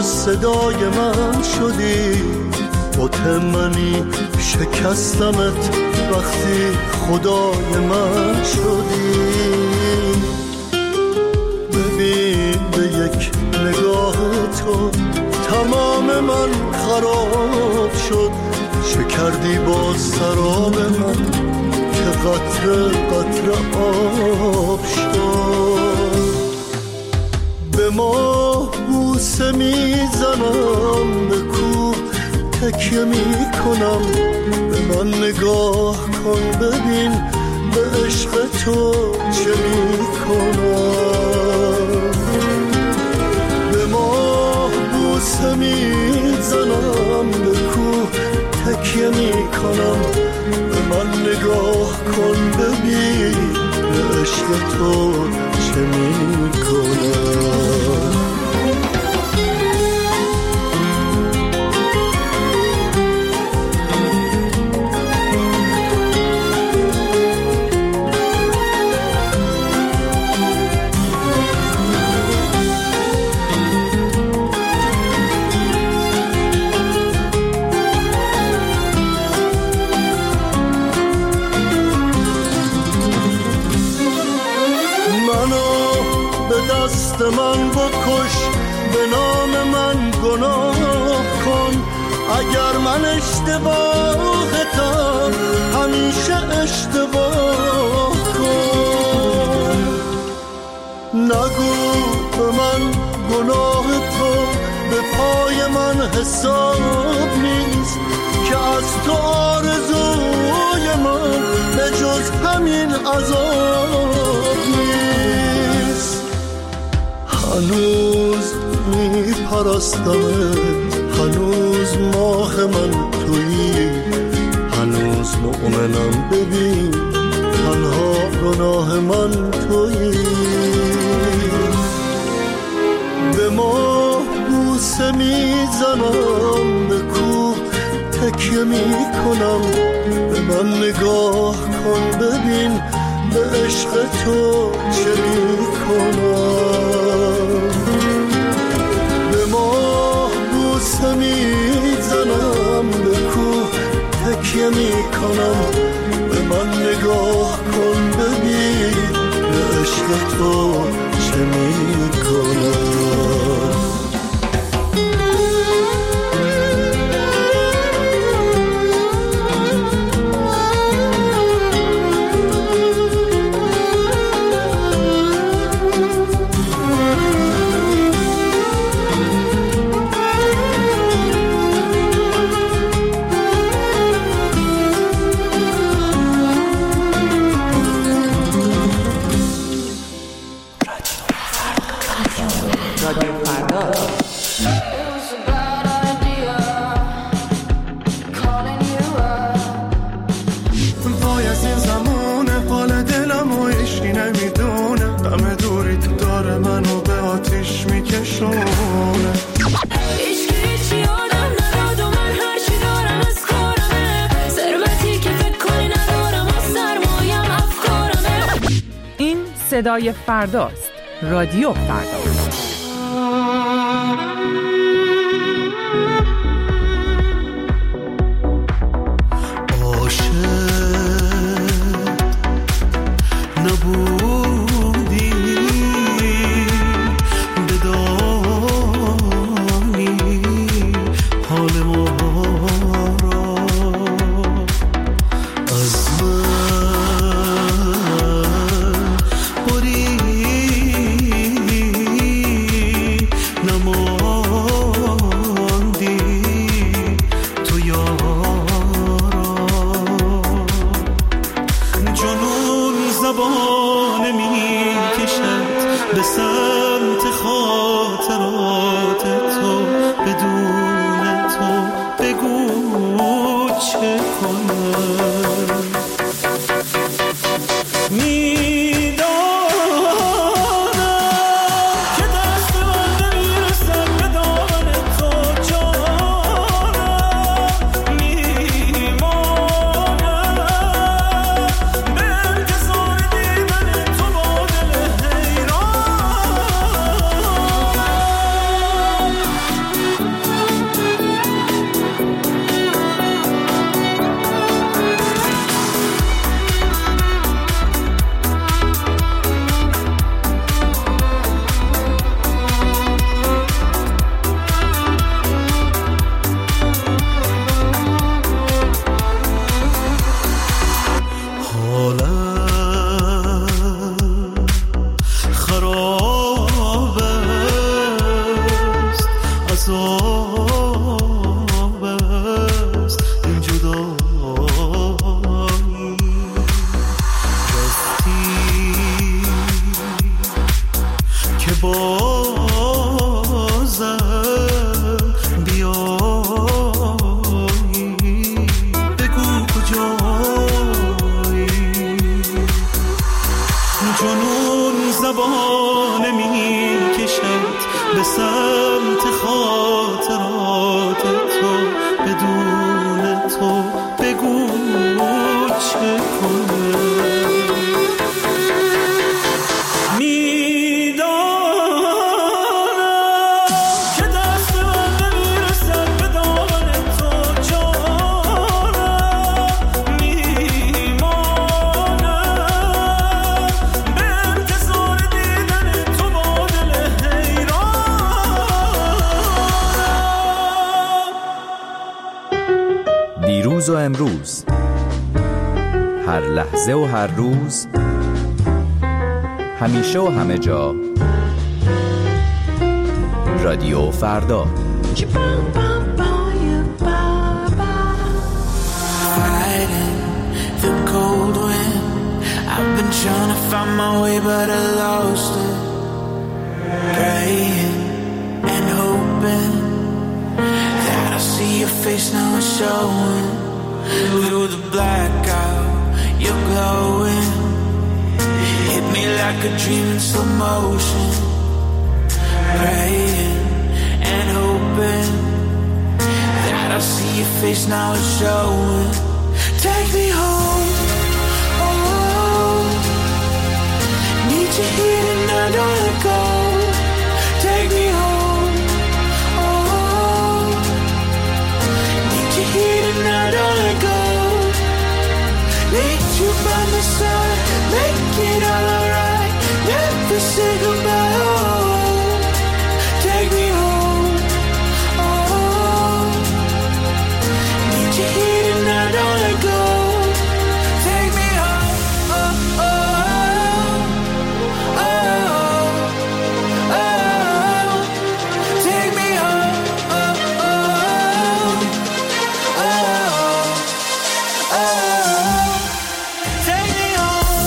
صدای من شدی، مطمئنی شکستمت وقتی خدای من شدی. ببین به یک نگاه تو تمام من خراب شد، شکردی با سراب من که قطره قطره آب شد. به ما بوسه میزنم، به کوه تکیه میکنم، به من نگاه کن ببین به عشق تو چه میکنم. به ما بوسه میزنم، به کوه تکیه میکنم، به من نگاه کن ببین به عشق تو چه میکنم. من بکش، به نام من گناه کن، اگر من اشتباهتم همیشه اشتباه کن. نگو به من گناه تو به پای من حساب نیست، که از تو آرزوی من به جز همین عذاب نیست. هنوز میپرستمت، هنوز ماه من تویی، هنوز مؤمنم ببین تنها گناه من تویی. به ما بوسه میزنم، به کوه تکیه میکنم، به من نگاه کن ببین به عشق تو چه میکنم. به ما بوسه میزنم، به کوه تکیه میکنم، به من نگاه کن ببین به عشق تو چه میکنم. صدای فرداست. رادیو فردا. بازم بیایی، بگو کجایی. جنون زبان می کشد به سمت خاطرات تو، بدون تو بگو چه کنه. دیروز و امروز، هر لحظه و هر روز، همیشه و همه جا، رادیو فردا. Fighting the cold wind, I've been trying to find my way but I lost it. Praying and hoping that I see your face now it's showing. Through the blackout, you're glowing. Hit me like a dream in slow motion. Praying and hoping that I see your face now it's showing. Take me home, oh, need you here and I don't let go. Take me home, oh, need you here and I don't let go. Need you by my side, make it all alright. Never say goodbye, oh, take me home, oh, need you here and I don't let go. Take me home, oh, oh, oh, oh, take me home, oh, oh, oh, oh, take me home.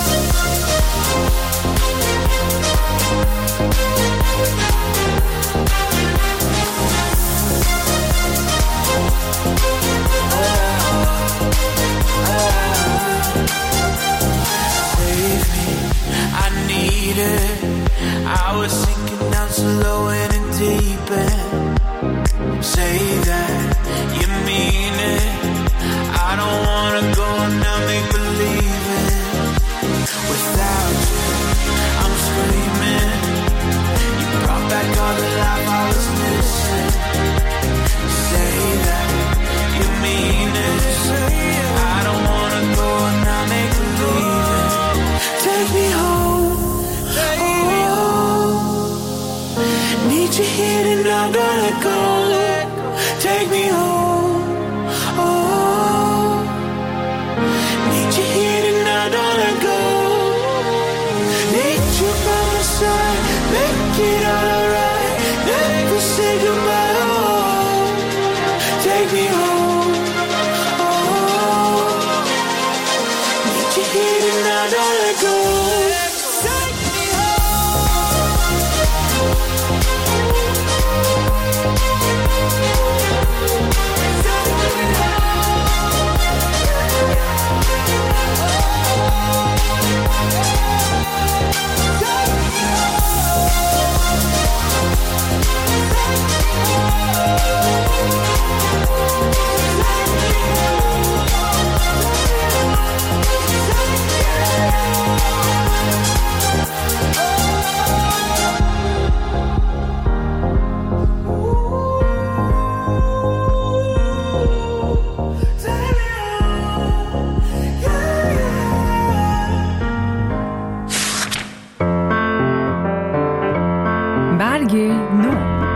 Save me, I need it. I was sinking down so low and in deep end. Say that you mean it. I don't wanna go now, make believe it. Without you, I'm screaming. You brought back all the life I was missing. Say that you mean it. I don't wanna go now, make believe it. Take me home, oh, need you here and I'm gonna go. Take me home, oh, need you here and I don't let go. Need you by my side, make it all alright. Never say goodbye, oh, take me home, oh, need you here and I don't let go. Take me برگ نو.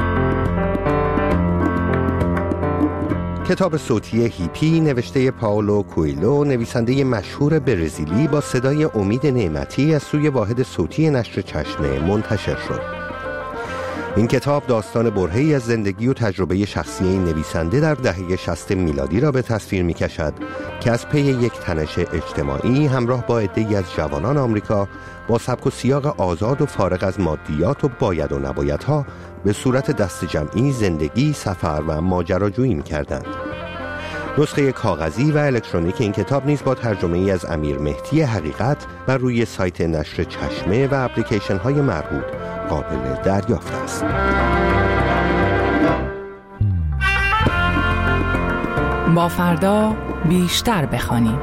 کتاب صوتی هیپی نوشته پائولو کوئلو، نویسنده مشهور برزیلی، با صدای امید نعمتی از سوی واحد صوتی نشر چشمه منتشر شد. این کتاب داستان برهه‌ای از زندگی و تجربه شخصی این نویسنده در دهه 60 میلادی را به تصویر می‌کشد که از پی یک تنش اجتماعی همراه با عده‌ای از جوانان آمریکا با سبک و سیاق آزاد و فارغ از مادیات و باید و نبایدها به صورت دست جمعی زندگی، سفر و ماجراجویی می‌کردند. نسخه کاغذی و الکترونیک این کتاب نیز با ترجمه ای از امیر مهدی حقیقت و روی سایت نشر چشمه و اپلیکیشن های مربوط قابل دریافت است. با فردا بیشتر بخوانیم.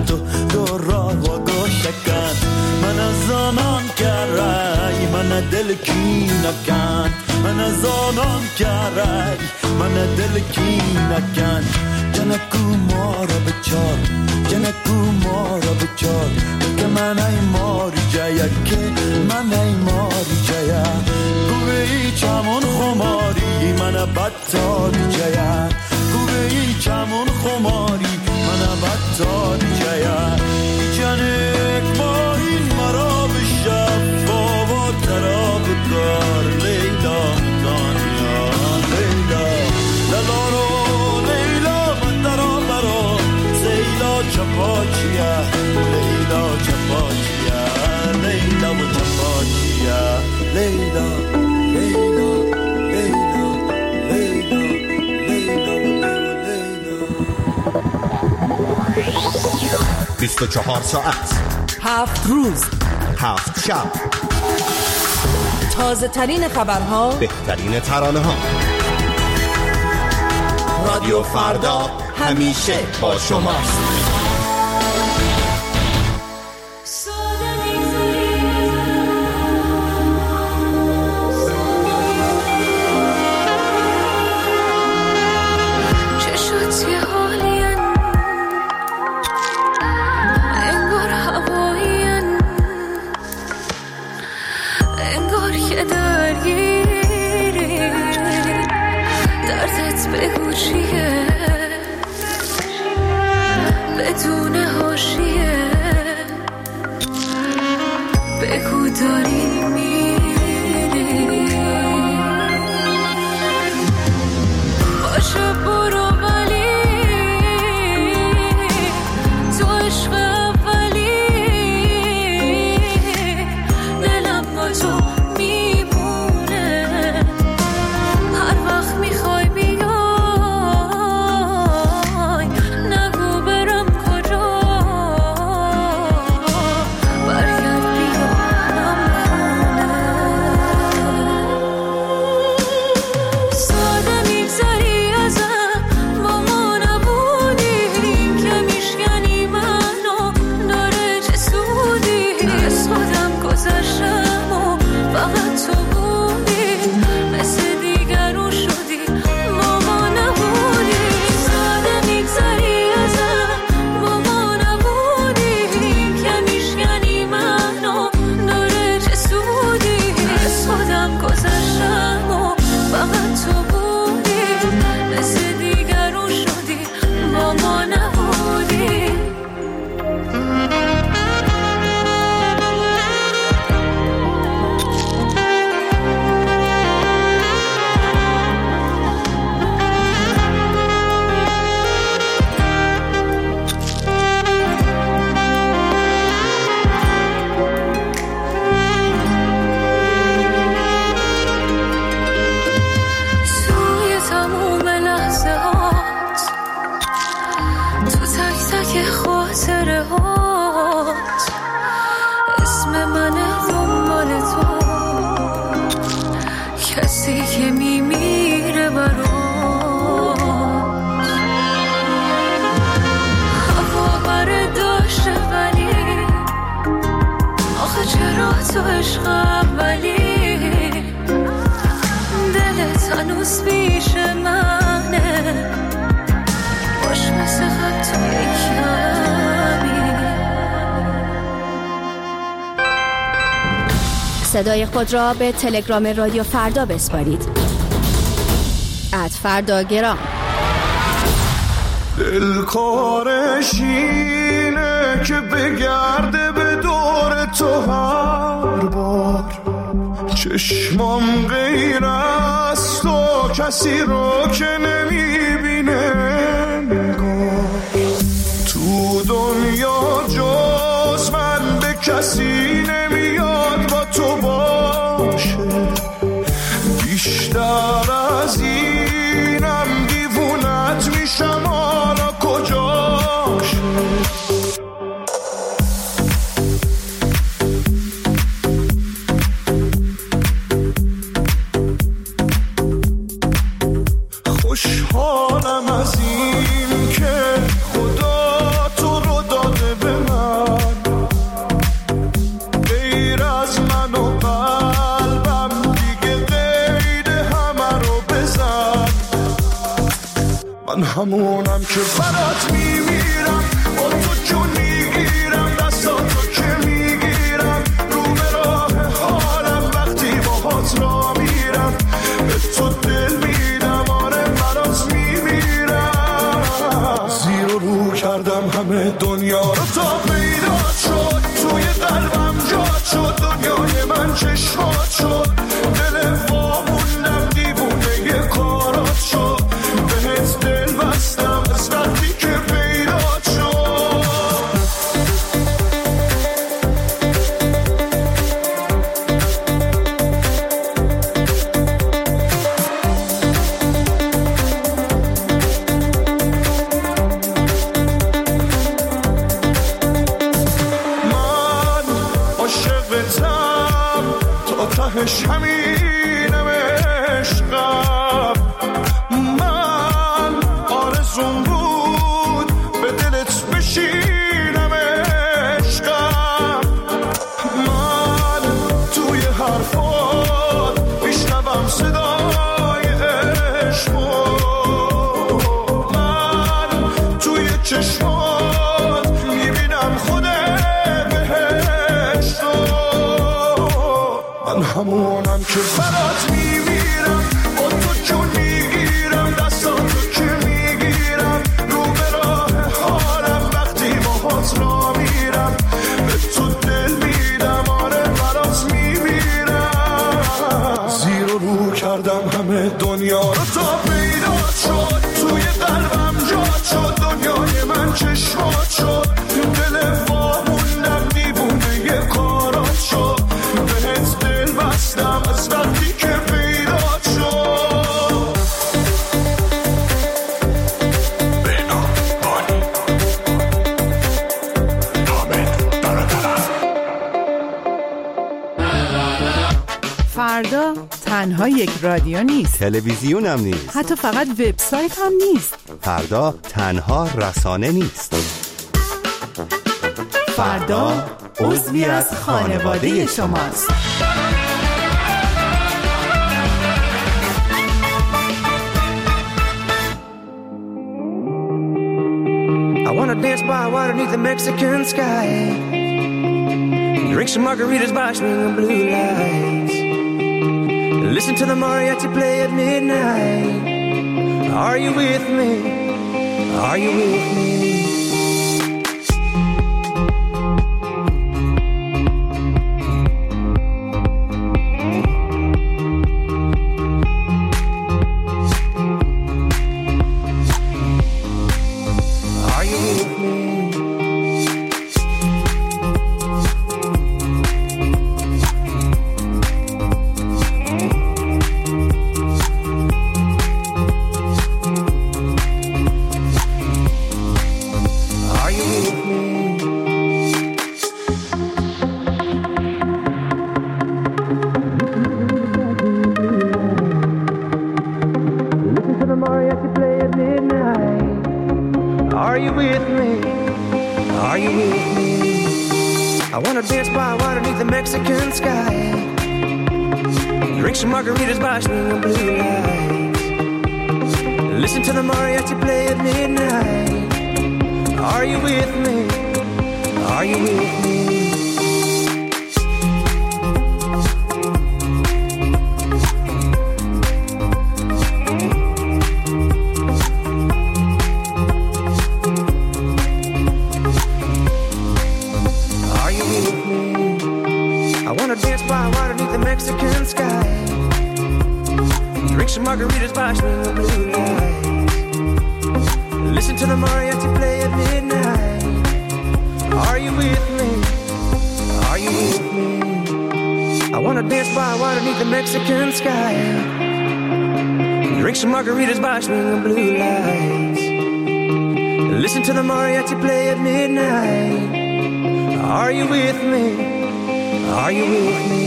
تو دور را و گوشکن من از آنان کرای من دل کی نکن من از آنان کرای من دل کی نکن جنکو ما را بچار جنکو ما را بچار که من ای ماری جایا که من ای ماری جایا گوی چمون خماری من بدتاری جایا گوی چمون خماری من بدتاری جایا جنک ما این مرا به شفا و تراب کار لیلا دانیا لیلا لالارو چپاچیا لیلا چپاچیا لیلا و چپاچیا لیلا لیلا لیلا لیلا لیلا 24 ساعت 7 روز 7 شب تازه ترین خبرها بهترین ترانه ها رادیو فردا همیشه با شماست. بگو چیه بدون حاشیه بگو داری میری باشه برو ولی تو عشق اولی دلم با تو میمونه هر وقت میخوای بیا تو عشق اولی دلت هنوز پیش منه باش مثل خط توی کمی صدای خود را به تلگرام رادیو فردا بسپارید @فرداگرام دلکارش اینه که بگرده به دور تو هر بار چشمام غیر از تو کسی رو که نمیبینه نگاه تو دنیا جز من به کسی نمیاد با تو باشه بیشتر از اینم دیوونت میشم حالا کجاشه خوشحالم از این که خدا تو رو داده به من همونم که برات میمیرم، با تو جون میگیرم، دستاتو که میگیرم، رو به راه حالم وقتی باهات را میرم، به تو دل میدم، آره برات میمیرم. زیر و رو کردم همه دنیا رو تا پیدا شد، توی قلبم جا شد، دنیای من چشمات شد، دل واموندم دیوونه یه کارات شد، بهت دل بستم از وقتی که پیدا شد. من عاشقتم تا تهش همینم عشقم، من آرزوم بود به دلت بشینم عشقم، من توی حرفات میشنوم صدای عشقو، من توی چشمات میبینم خود بهشتو. من همونم که برات میمیرم، با تو جون میگیرم، دستاتو که میگیرم، رو به راه حالم وقتی باهات را میرم، به تو دل میدم، آره برات میمیرم. زیر و رو کردم همه دنیا رو تا پیدا شد، توی قلبم جا شد، دنیای من چشمات شد، دل واموندم دیوونه یه کارات شد، بهت دل بستم از وقتی که پیدا شد. بنا بانی حامد برادرم. فردا تنها یک رادیو نیست، تلویزیون هم نیست، حتی فقط وبسایت هم نیست. فردا تنها رسانه نیست، فردا عضوی از خانواده شماست. I wanna dance by water beneath the Mexican sky, drink some margaritas by swinging blue lights, listen to the mariachi play at midnight. Are you with me? Are you with me? I wanna dance by water beneath the Mexican sky, drink some margaritas by swinging blue lights, listen to the mariachi play at midnight. Are you with me? Are you with me? Mexican sky, drink some margaritas by swinging blue lights, listen to the mariachi play at midnight. Are you with me? Are you with me? I wanna dance by water beneath the Mexican sky, drink some margaritas by swinging blue lights, listen to the mariachi play at midnight. Are you with me? Are you with me?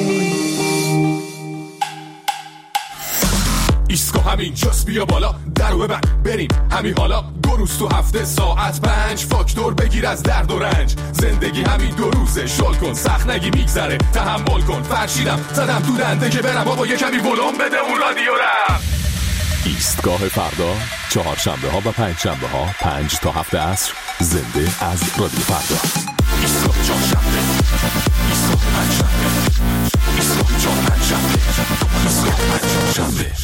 ایسکو همین جاست، بیا بالا درو ببند بریم همین حالا، 2 روز تو هفته ساعت 5 فاکتور بگیر از درد و رنج، زندگی همین 2 روزه، شل کن سخت نگی میگذره، تحمل کن فرشیدم زدم تو دنده که برم بابا یه کمی ولوم بده اون رادیو رم. ایستگاه فردا، چهارشنبه ها و پنجشنبه ها 5 تا 7 عصر، زنده از رادیو فردا. ایستگاه چهارشنبه، ایستگاه پنجشنبه، ایستگاه چهارشنبه، ایستگاه پنجشنبه.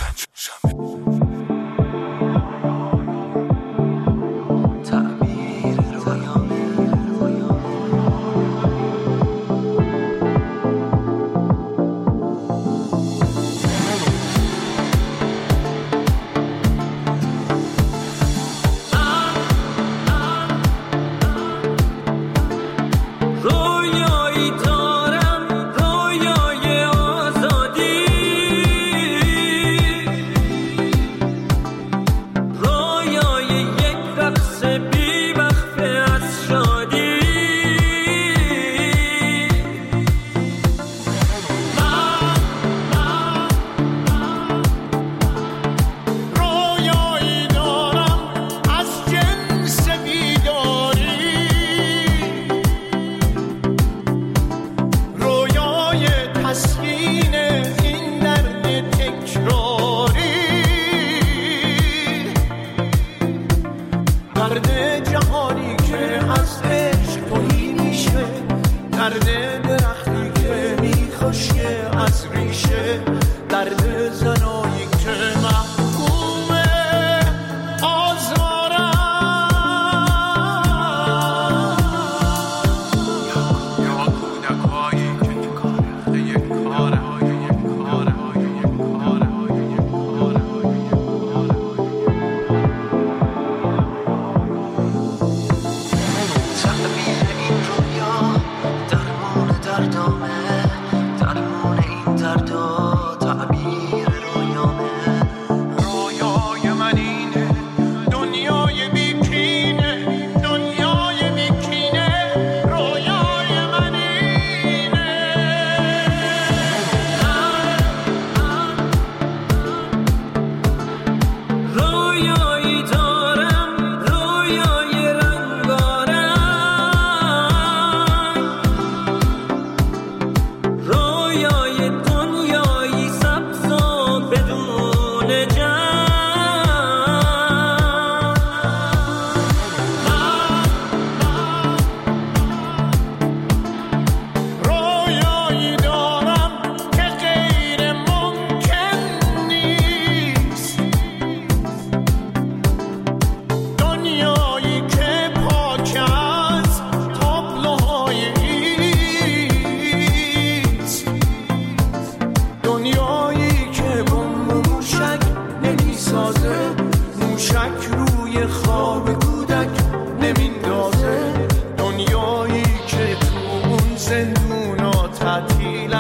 زندونا تعطیل